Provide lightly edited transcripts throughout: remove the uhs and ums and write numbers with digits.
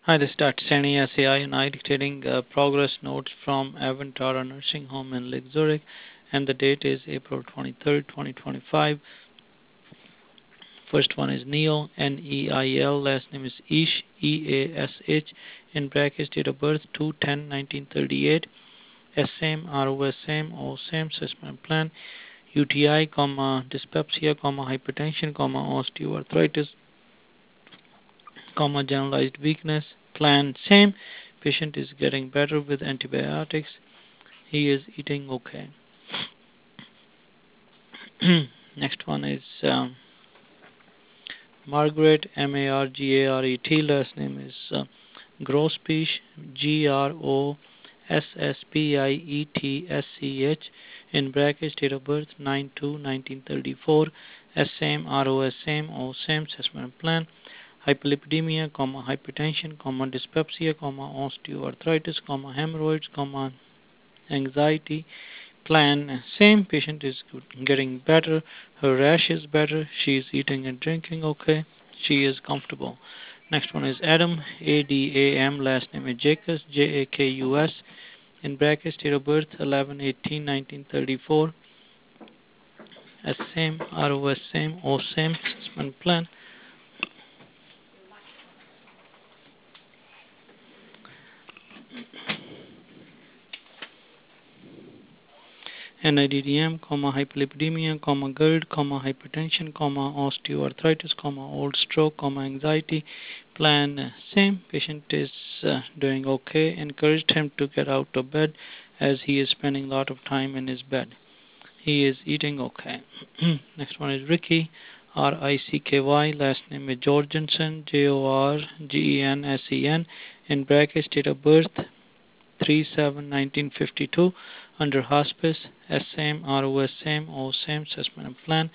Hi, this is Dr. Sani SAI and I dictating progress notes from Avantara Nursing Home in Lake Zurich, and the date is April 23rd, 2025. First one is Neil, Neil, last name is Ish, Eash, in brackets, date of birth 2/10/1938, same, ROS same, all same, assessment plan, UTI, dyspepsia, hypertension, osteoarthritis, generalized weakness, plan same. Patient is getting better with antibiotics. He is eating okay. Next one is Margaret, Margaret. Last name is Grosspiech, Grosspietsch. In brackets, date of birth 9/2/1934. Same, ROS same, O same, assessment plan. Hyperlipidemia, hypertension, dyspepsia, osteoarthritis, hemorrhoids, anxiety. Plan same. Patient is getting better. Her rash is better. She is eating and drinking okay. She is comfortable. Next one is Adam, Adam. Last name is Jacobs, Jakus. In brackets, date of birth 11/18/1934. S same, ROS same, O same. Assessment plan. NIDDM, hyperlipidemia, GERD, hypertension, osteoarthritis, old stroke, anxiety. Plan same. Patient is doing okay. Encouraged him to get out of bed as he is spending a lot of time in his bed. He is eating okay. Next one is Ricky, Ricky. Last name is Jorgensen, Jorgensen. In brackets, date of birth 3/7/1952. Under hospice, same, ROS same, O same, assessment plan.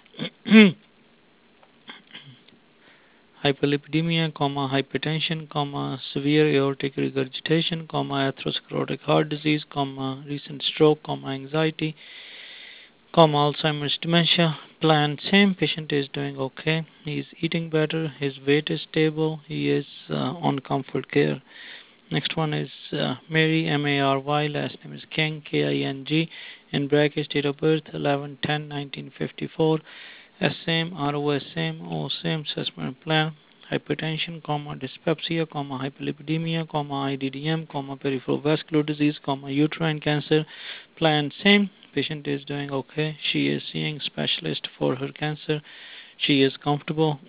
Hyperlipidemia, hypertension, severe aortic regurgitation, atherosclerotic heart disease, recent stroke, anxiety, Alzheimer's dementia. Plan same. Patient is doing okay. He is eating better. His weight is stable. He is on comfort care. Next one is Mary, Mary. Last name is King, King. In brackets, date of birth 11/10/1954. Same, ROS same, O same, assessment plan. Hypertension, dyspepsia, hyperlipidemia, IDDM, peripheral vascular disease, uterine cancer. Plan same. Patient is doing okay. She is seeing specialist for her cancer. She is comfortable.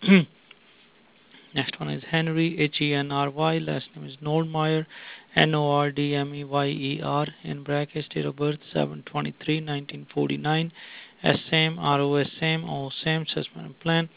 Next one is Henry, Henry. Last name is Nordmeyer, Nordmeyer. In brackets, date of birth 7/23/1949. Same, ROS same, O same, assessment plan.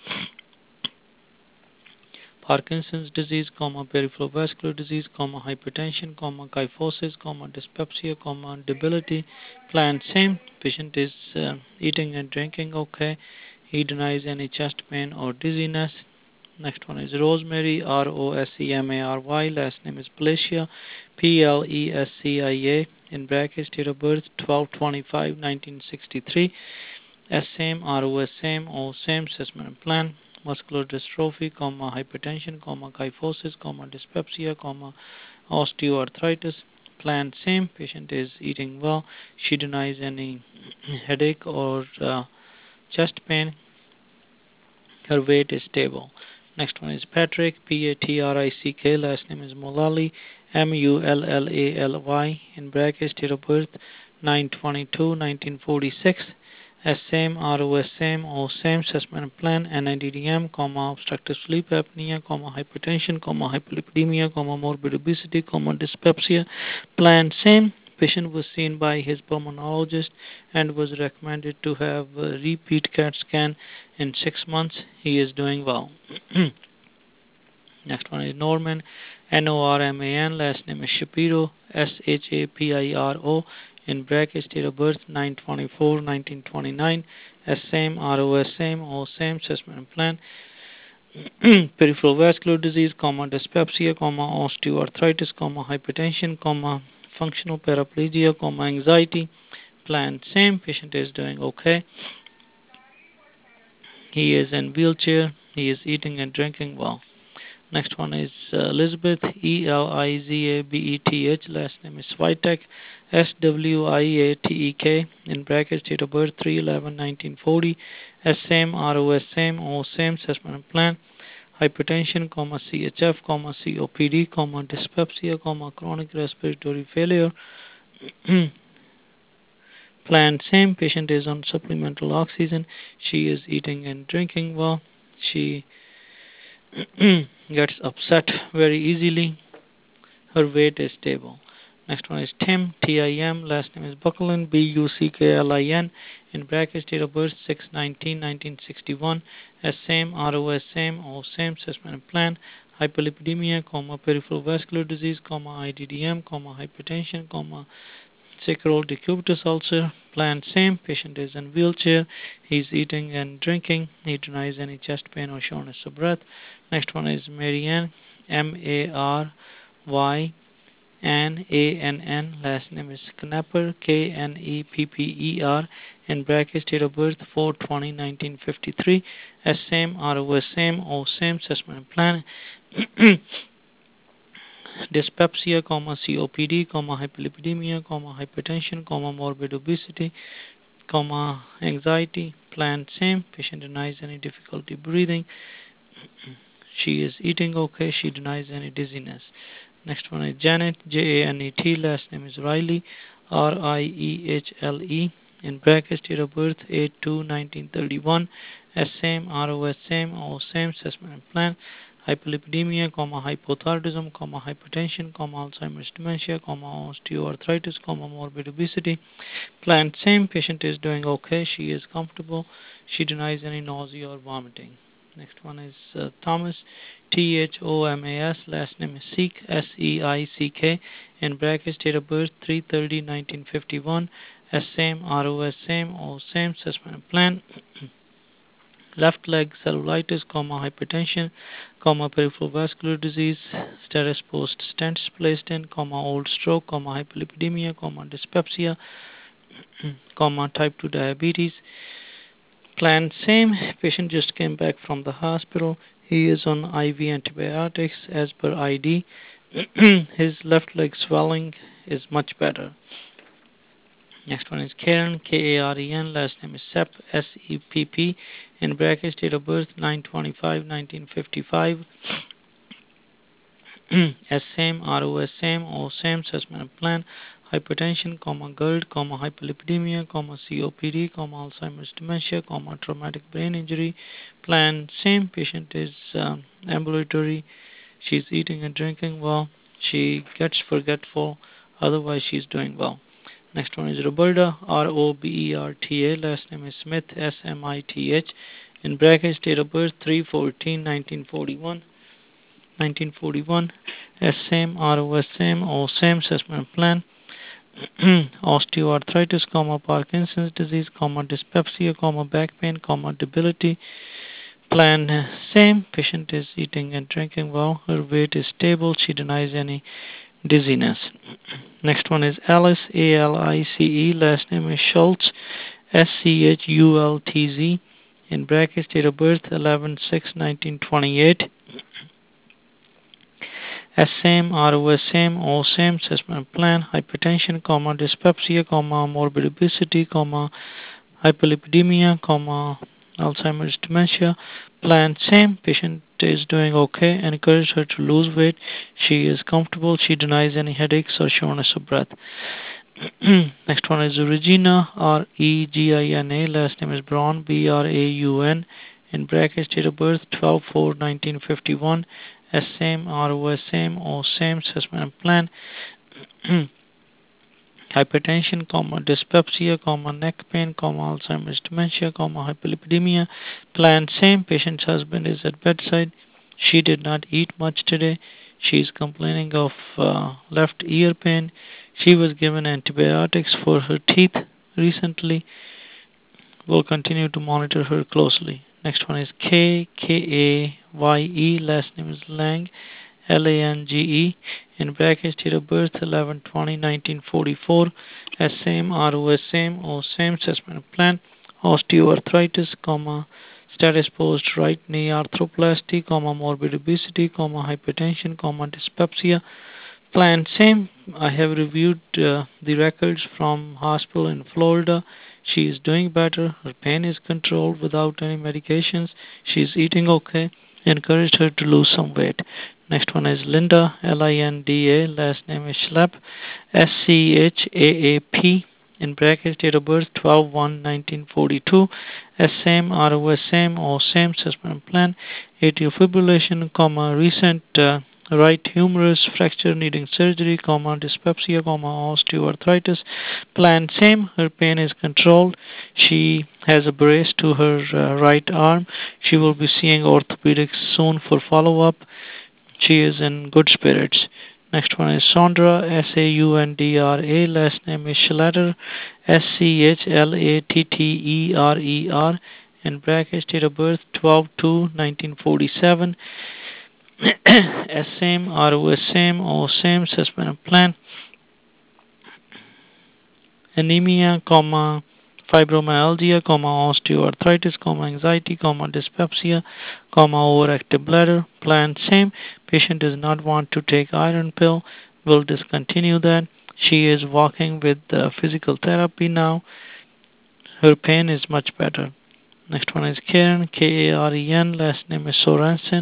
Parkinson's disease, peripheral vascular disease, hypertension, kyphosis, dyspepsia, debility. Plan same. Patient is eating and drinking okay. He denies any chest pain or dizziness. Next one is Rosemary, Rosemary. Last name is Plesia, Plescia. In brackets, date of birth 12/25/1963. Same, ROS same, O same, assessment plan. Muscular dystrophy, hypertension, kyphosis, dyspepsia, osteoarthritis. Plan same. Patient is eating well. She denies any headache or chest pain. Her weight is stable. Next one is Patrick, Patrick. Last name is Mullally, Mullally. In brackets, date of birth 9/22/1946. Same, ROS same, O same, assessment plan, NIDDM, obstructive sleep apnea, hypertension, hyperlipidemia, morbid obesity, dyspepsia. Plan same. Patient was seen by his pulmonologist and was recommended to have a repeat CAT scan in 6 months. He is doing well. Next one is Norman, Norman. Last name is Shapiro, Shapiro. In brackets, date of birth 9/24/1929. Same, ROS same, O same, assessment plan. Peripheral vascular disease, dyspepsia, osteoarthritis, hypertension, functional paraplegia, anxiety. Plan same. Patient is doing okay. He is in wheelchair. He is eating and drinking well. Next one is Elizabeth, Elizabeth. Last name is Swiatek, Swiatek. In brackets, date of birth 3/11/1940. Same, ROS same, O same. Assessment plan: hypertension, CHF, COPD, dyspepsia, chronic respiratory failure. Plan same. Patient is on supplemental oxygen. She is eating and drinking well. She gets upset very easily. Her weight is stable. Next one is Tim, Tim. Last name is Bucklin, Bucklin. In brackets, date of birth 6/19/1961. S same, ROS same, O same. Assessment plan: hyperlipidemia, peripheral vascular disease, IDDM, hypertension, sacral decubitus ulcer. Plan same. Patient is in wheelchair. He's eating and drinking. He denies any chest pain or shortness of breath. Next one is Marianne, Maryann. Last name is Knepper, Knepper. In brackets, date of birth 4/20/1953. S same, ROS same, O same. Assessment plan: dyspepsia, COPD, hyperlipidemia, hypertension, morbid obesity, anxiety. Plan same. Patient denies any difficulty breathing. She is eating okay. She denies any dizziness. Next one is Janet, Janet. Last name is Riley, Riehle. In brackets, date of birth 8/2/1931. S same, ROS same, O same. Assessment plan: hyperlipidemia, hypothyroidism, hypertension, Alzheimer's dementia, osteoarthritis, morbid obesity. Plan same. Patient is doing okay. She is comfortable. She denies any nausea or vomiting. Next one is Thomas, Thomas. Last name is Seek, Seick. In brackets, date of birth 3/30/1951. S same, ROS same, O same. Assessment plan: left leg cellulitis, hypertension, peripheral vascular disease, status post stents placed in, old stroke, hyperlipidemia, dyspepsia, type 2 diabetes. Plan same. Patient just came back from the hospital. He is on IV antibiotics as per ID. His left leg swelling is much better. Next one is Karen, Karen. Last name is Sepp, Sepp. In brackets, date of birth 9/25/1955. S same, ROS same, O same. Assessment plan: hypertension, GERD, hyperlipidemia, COPD, Alzheimer's dementia, traumatic brain injury. Plan same. Patient is ambulatory. She's eating and drinking well. She gets forgetful. Otherwise, she's doing well. Next one is Roberta, Roberta. Last name is Smith, Smith. In brackets, date of birth 3/14/1941. 1941. S same, ROS same, O same. Assessment plan: osteoarthritis, Parkinson's disease, dyspepsia, back pain, debility. Plan same. Patient is eating and drinking well. Her weight is stable. She denies any dizziness. Next one is Alice, Alice. Last name is Schultz, Schultz. In brackets, date of birth 11/6/1928. S same, ROS same, O same. Assessment plan: hypertension, dyspepsia, morbid obesity, hyperlipidemia, Alzheimer's dementia. Plan same. Patient is doing okay and encourage her to lose weight. She is comfortable. She denies any headaches or shortness of breath. Next one is Regina, Regina. Last name is Braun, Braun. In brackets, date of birth 12/4/1951. S same, ROS same, O same. Assessment plan: hypertension, dyspepsia, neck pain, Alzheimer's dementia, hyperlipidemia. Plan same. Patient's husband is at bedside. She did not eat much today. She is complaining of left ear pain. She was given antibiotics for her teeth recently. We'll continue to monitor her closely. Next one is Kaye. Last name is Lang, Lange. In brackets, date of birth 11/20/1944. S same, ROS same, O same. Assessment plan: osteoarthritis, status post right knee arthroplasty, morbid obesity, hypertension, dyspepsia. Plan same. I have reviewed the records from hospital in Florida. She is doing better. Her pain is controlled without any medications. She is eating okay. Encouraged her to lose some weight. Next one is Linda, Linda. Last name is Schlapp, Schaap. In brackets, date of birth 12/1/1942. Same, ROS same, or same assessment plan. Atrial fibrillation, recent right humerus fracture needing surgery, dyspepsia, osteoarthritis. Plan same. Her pain is controlled. She has a brace to her right arm. She will be seeing orthopedics soon for follow-up. She is in good spirits. Next one is Saundra, Saundra. Last name is Schlatter, Schlatterer. In brackets, date of birth 12/2/1947. Same, ROS same, or same assessment plan. Anemia, fibromyalgia, osteoarthritis, anxiety, dyspepsia, overactive bladder. Plan same. Patient does not want to take iron pill. Will discontinue that. She is walking with physical therapy now. Her pain is much better. Next one is Karen, Karen. Last name is Sorensen,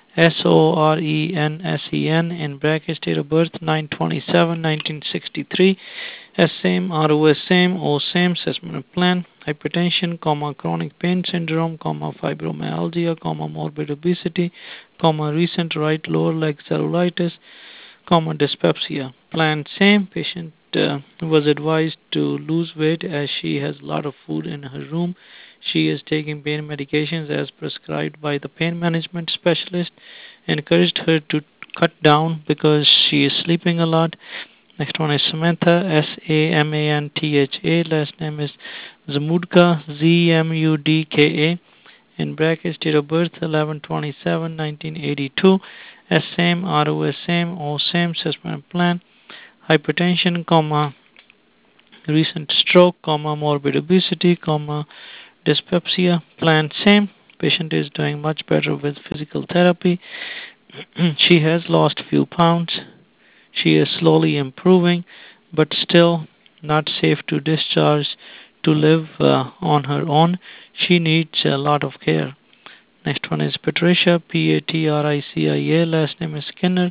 Sorensen. In brackets, date of birth 9/27/1963. Same, ROS same, or same assessment plan. Hypertension, chronic pain syndrome, fibromyalgia, morbid obesity, recent right lower leg cellulitis, dyspepsia. Plan same. Patient was advised to lose weight as she has a lot of food in her room. She is taking pain medications as prescribed by the pain management specialist. Encouraged her to cut down because she is sleeping a lot. Next one is Samantha, Samantha. Last name is Zamudka, Zmudka. In brackets, date of birth 11/27/1982. Same, ROS same, or same assessment plan. Hypertension, recent stroke, morbid obesity, dyspepsia. Plan same. Patient is doing much better with physical therapy. She has lost few pounds. She is slowly improving, but still not safe to discharge to live on her own. She needs a lot of care. Next one is Patricia, Patricia. Last name is Skinner,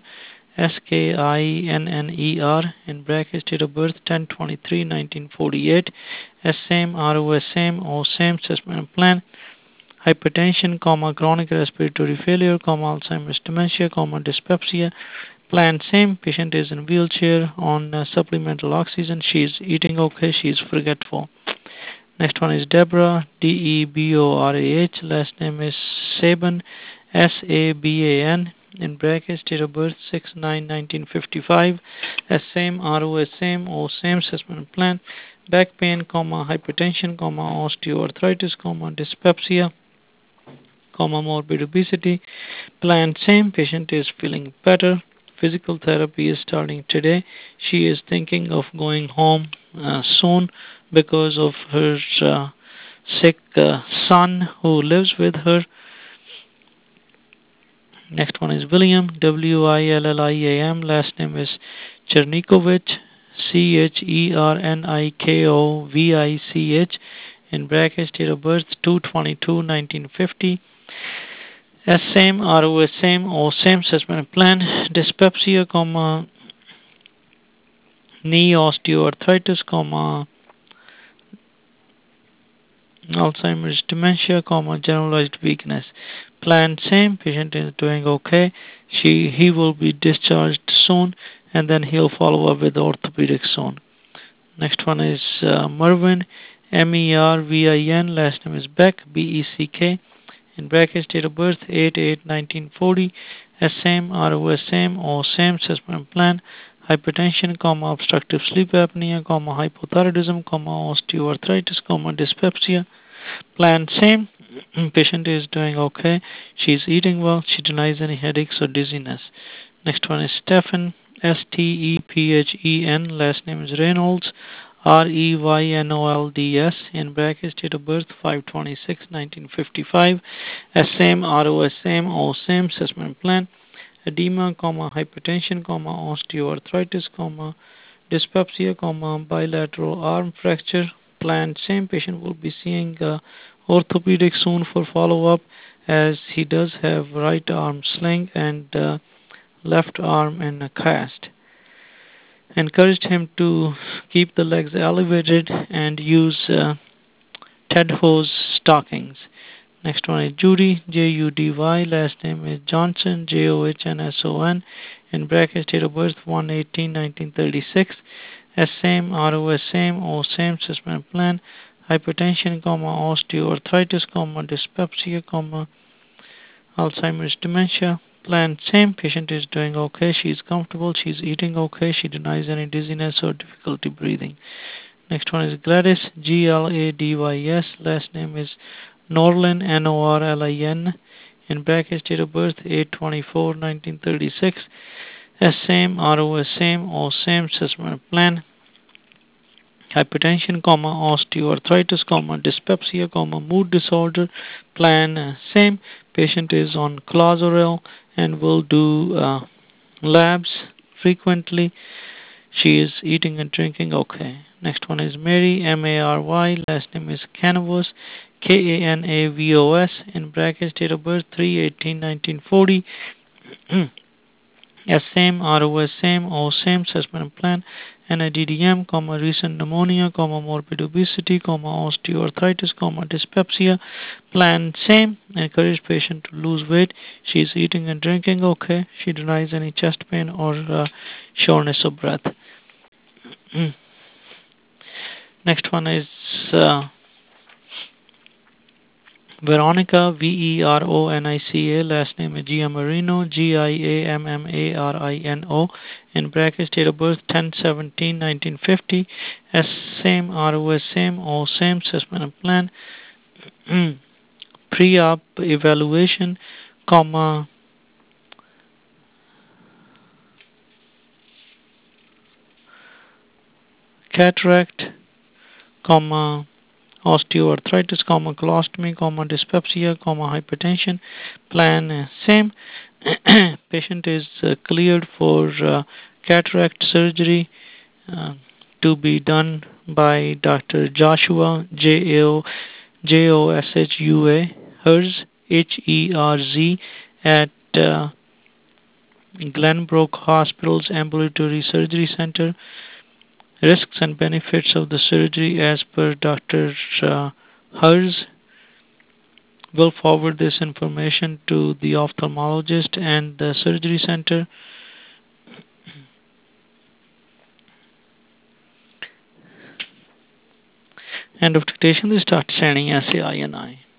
Skinner. In brackets, date of birth 10/23/1948. Same, ROS same, or same assessment plan. Hypertension, chronic respiratory failure, Alzheimer's dementia, dyspepsia. Plan same. Patient is in wheelchair on supplemental oxygen. She is eating okay. She is forgetful. Next one is Deborah, Deborah. Last name is Saban, Saban. In brackets, date of birth 6/9/1955. Same, ROS same, or same assessment plan. Back pain, hypertension, osteoarthritis, dyspepsia, morbid obesity. Plan same. Patient is feeling better. Physical therapy is starting today. She is thinking of going home soon because of her sick son who lives with her. Next one is William, William. Last name is Chernikovich, Chernikovic. In brackets, date of birth 2/22/1950. Same, ROS same, or same assessment plan. Dyspepsia, knee osteoarthritis, Alzheimer's dementia, generalized weakness. Plan same. Patient is doing okay. He will be discharged soon, and then he'll follow up with orthopedic soon. Next one is Mervin, Mervin. Last name is Beck, Beck. In brackets, date of birth 8/8/1940. Same, ROS same, or same assessment plan. Hypertension, obstructive sleep apnea, hypothyroidism, osteoarthritis, dyspepsia. Plan same. Patient is doing okay. She's eating well. She denies any headaches or dizziness. Next one is Stephen, Stephen. Last name is Reynolds, REYNOLDS, in brackets, date of birth 5/26/1955, same RO same O same assessment plan, edema, hypertension, osteoarthritis, dyspepsia, bilateral arm fracture, plan same. Patient will be seeing orthopedic soon for follow-up, as he does have right arm sling and left arm in a cast. Encouraged him to keep the legs elevated and use Ted Hose stockings. Next one is Judy, Judy, last name is Johnson, Johnsson, in brackets, date of birth 1/18/1936, same, ROS same, O same, assessment plan, hypertension, osteoarthritis, dyspepsia, Alzheimer's dementia, plan same. Patient is doing okay, she is comfortable, she is eating okay, she denies any dizziness or difficulty breathing. Next one is Gladys, Gladys, last name is Norlin, Norlin, in brackets, date of birth 8/24/1936, same, ROS same, O same, assessment plan, hypertension, osteoarthritis, dyspepsia, mood disorder, plan same. Patient is on Clozaril and will do labs frequently. She is eating and drinking okay. Next one is Mary, Mary, last name is Canavos, Kanavos, in brackets, date of birth 3/18/1940. Same, ROS same, O same, assessment plan, NIDDM, recent pneumonia, morbid obesity, osteoarthritis, dyspepsia, plan same. Encourage patient to lose weight. She is eating and drinking okay. She denies any chest pain or shortness of breath. Next one is Veronica, Veronica, last name is Giammarino, Giammarino, in brackets, date of birth 10/17/1950, same, ROS same, O same, assessment plan, pre-op evaluation, cataract, osteoarthritis, colostomy, dyspepsia, hypertension, plan same. Patient is cleared for cataract surgery to be done by Dr. Joshua, Joshua, Herz, Herz, at Glenbrook Hospital's Ambulatory Surgery Center. Risks and benefits of the surgery as per Dr. Herz. Will forward this information to the ophthalmologist and the surgery center. End of dictation. They start sending SAI and I.